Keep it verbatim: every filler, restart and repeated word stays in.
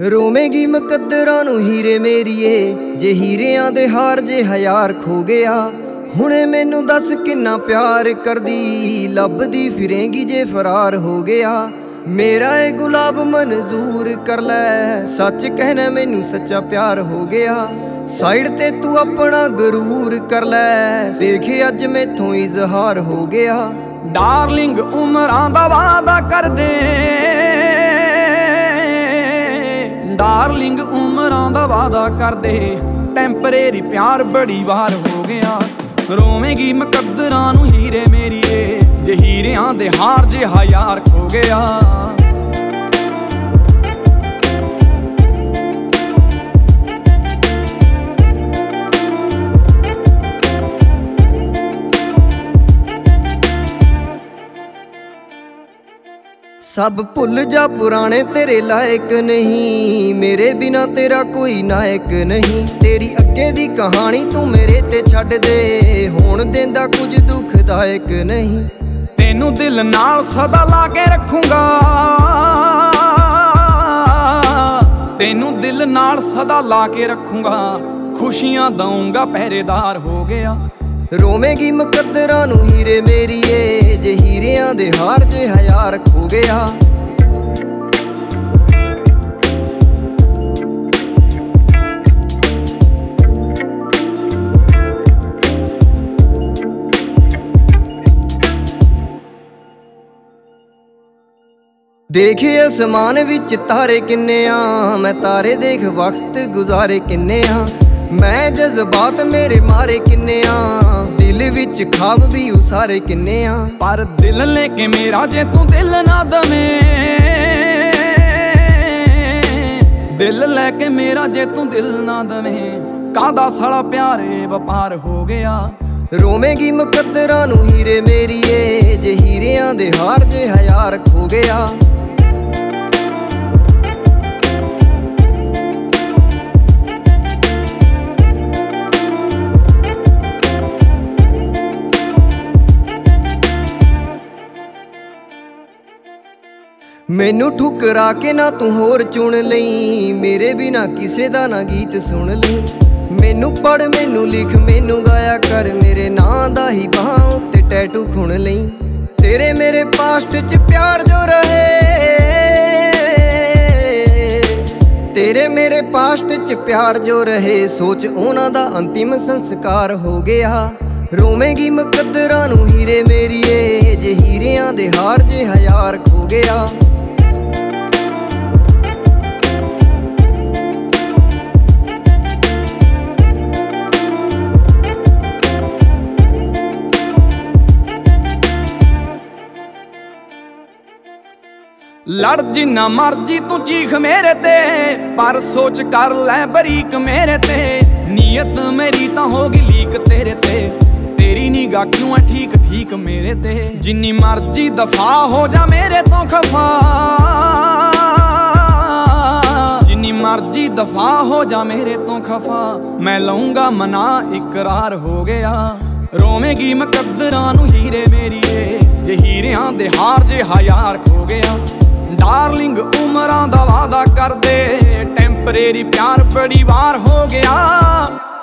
ਰੋਵੇਂਗੀ ਮੁਕੱਦਰਾਂ ਨੂੰ ਹੀਰੇ ਮੇਰੀਏ, ਜੇ ਹੀਰਿਆਂ ਦੇ ਹਾਰ ਜੇ ਹਜ਼ਾਰ ਖੋ ਗਿਆ। ਹੁਣੇ ਮੈਨੂੰ ਦੱਸ ਕਿੰਨਾ ਪਿਆਰ ਕਰਦੀ, ਲੱਭਦੀ ਫਿਰੇਂਗੀ ਜੇ ਫਰਾਰ ਹੋ ਗਿਆ। ਮੇਰਾ ਇਹ ਗੁਲਾਬ ਮਨਜ਼ੂਰ ਕਰ ਲੈ, ਸੱਚ ਕਹਿਣਾ ਮੈਨੂੰ ਸੱਚਾ ਪਿਆਰ ਹੋ ਗਿਆ। ਸਾਈਡ ਤੇ ਤੂੰ ਆਪਣਾ ਗਰੂਰ ਕਰ ਲੈ, ਦੇਖੇ ਅੱਜ ਮੈਥੋਂ ਇਜ਼ਹਾਰ ਹੋ ਗਿਆ। ਡਾਰਲਿੰਗ ਉਮਰਾਂ ਦਾ ਵਾਦਾ ਕਰਦੇ, ਡਾਰਲਿੰਗ ਉਮਰਾਂ ਦਾ ਵਾਦਾ ਕਰਦੇ, ਟੈਂਪਰੇਰੀ ਪਿਆਰ ਬੜੀ ਵਾਰ ਹੋ ਗਿਆ। ਰੋਵੇਂਗੀ ਮੁਕੱਦਰਾਂ ਨੂੰ ਹੀਰੇ ਮੇਰੀਏ, ਜੇ ਹੀਰਿਆਂ ਦੇ ਹਾਰ ਜੇ ਹਜ਼ਾਰ ਖੋ ਗਿਆ। ਸਭ ਭੁੱਲ ਜਾ ਪੁਰਾਣੇ ਤੇਰੇ ਲਾਇਕ ਨਹੀਂ, ਮੇਰੇ ਬਿਨਾ ਤੇਰਾ ਕੋਈ ਨਾਇਕ ਨਹੀਂ। ਤੇਰੀ ਅੱਗੇ ਦੀ ਕਹਾਣੀ ਤੂੰ ਮੇਰੇ ਤੇ ਛੱਡ ਦੇ, ਹੁਣ ਦਿੰਦਾ ਕੁਝ ਦੁਖਦਾਇਕ ਨਹੀਂ। ਤੈਨੂੰ ਦਿਲ ਨਾਲ ਸਦਾ ਲਾ ਕੇ ਰੱਖੂੰਗਾ, ਤੈਨੂੰ ਦਿਲ ਨਾਲ ਸਦਾ ਲਾ ਕੇ ਰੱਖੂੰਗਾ। ਖੁਸ਼ੀਆਂ ਦਊਂਗਾ ਪਹਿਰੇਦਾਰ ਹੋ ਗਿਆ। ਰੋਵੇਂਗੀ ਮੁਕੱਦਰਾਂ ਨੂੰ ਹੀਰੇ ਮੇਰੀਏ, ਜੇ ਹੀਰਿਆਂ ਦੇ ਹਾਰ ਜੇ ਹਜ਼ਾਰ ਖੋ ਗਿਆ। ਦੇਖੇ ਅਸਮਾਨ ਵਿੱਚ ਤਾਰੇ ਕਿੰਨੇ ਆ, ਮੈਂ ਤਾਰੇ ਦੇਖ ਵਕਤ ਗੁਜ਼ਾਰੇ ਕਿੰਨੇ ਆ। ਮੈਂ ਜਜ਼ਬਾਤ ਮੇਰੇ ਮਾਰੇ ਕਿੰਨੇ ਆ, ਦਿਲ ਵਿੱਚ ਖਾਬ ਵੀ ਉਸਾਰੇ ਕਿੰਨੇ ਆ। ਪਰ ਦਿਲ ਲੈ ਕੇ ਮੇਰਾ ਜੇ ਤੂੰ ਦਿਲ ਨਾ ਦਵੇਂ, ਦਿਲ ਲੈ ਕੇ ਮੇਰਾ ਜੇ ਤੂੰ ਦਿਲ ਨਾ ਦਵੇਂ, ਕਾਹਦਾ ਸਾਲਾ ਪਿਆਰੇ ਵਪਾਰ ਹੋ ਗਿਆ। ਰੋਵੇਂਗੀ ਮੁਕੱਦਰਾਂ ਨੂੰ ਹੀਰੇ ਮੇਰੀਏ, ਜੇ ਹੀਰਿਆਂ ਦੇ ਹਾਰ ਜੇ ਹਜ਼ਾਰ ਖੋ ਗਿਆ। ਮੈਨੂੰ ਠੁਕਰਾ ਕੇ ਨਾ ਤੂੰ ਹੋਰ ਚੁਣ ਲਈ, ਮੇਰੇ ਬਿਨਾ ਕਿਸੇ ਦਾ ਨਾ ਗੀਤ ਸੁਣ ਲਈ। ਮੈਨੂੰ ਪੜ ਮੈਨੂੰ ਲਿਖ ਮੈਨੂੰ ਗਾਇਆ ਕਰ, ਮੇਰੇ ਨਾਂ ਦਾ ਹੀ ਬਾਹਾਂ ਉੱਤੇ ਟੈਟੂ ਖੁਣ ਲਈ। ਤੇਰੇ ਮੇਰੇ ਪਾਸਟ 'ਚ ਪਿਆਰ ਜੋ ਰਹੇ, ਤੇਰੇ ਮੇਰੇ ਪਾਸਟ 'ਚ ਪਿਆਰ ਜੋ ਰਹੇ, ਸੋਚ ਉਹਨਾਂ ਦਾ ਅੰਤਿਮ ਸੰਸਕਾਰ ਹੋ ਗਿਆ। ਰੋਵੇਂਗੀ ਮੁਕੱਦਰਾਂ ਨੂੰ ਹੀਰੇ ਮੇਰੀਏ, ਜੇ ਹੀਰਿਆਂ ਦੇ ਹਾਰ ਜੇ ਹਜ਼ਾਰ ਖੋ ਗਿਆ। ਲੜ ਜਿੰਨਾ ਮਰਜੀ ਤੂੰ ਚੀਖ ਮੇਰੇ ਤੇ, ਪਰ ਸੋਚ ਕਰ ਲੈ ਬਰੀਕ ਮੇਰੇ ਤੇ। ਨੀਅਤ ਮੇਰੀ ਤਾਂ ਹੋ ਗਈ ਲੀਕ ਤੇਰੇ ਤੇ, ਤੇਰੀ ਨਿਗਾਹ ਕਿਉਂ ਆ ਠੀਕ ਠੀਕ ਮੇਰੇ ਤੇ। ਜਿੰਨੀ ਮਰਜੀ ਦਫਾ ਹੋ ਜਾ ਮੇਰੇ ਤੋਂ ਖਫਾ, ਜਿੰਨੀ ਮਰਜੀ ਦਫਾ ਹੋ ਜਾ ਮੇਰੇ ਤੋਂ ਖਫਾ, ਮੈਂ ਲਊਂਗਾ ਮਨਾ ਇਕਰਾਰ ਹੋ ਗਿਆ। ਰੋਵੇਂਗੀ ਮੁਕੱਦਰਾਂ ਨੂੰ ਹੀਰੇ ਮੇਰੀਏ, ਜੇ ਹੀਰਿਆਂ ਦੇ ਹਾਰ ਜੇ ਹਜ਼ਾਰ ਖੋ ਗਿਆ। ਡਾਰਲਿੰਗ ਉਮਰਾਂ ਦਾ ਵਾਦਾ ਕਰਦੇ, ਟੈਂਪਰੇਰੀ ਪਿਆਰ ਬੜੀ ਵਾਰ ਹੋ ਗਿਆ।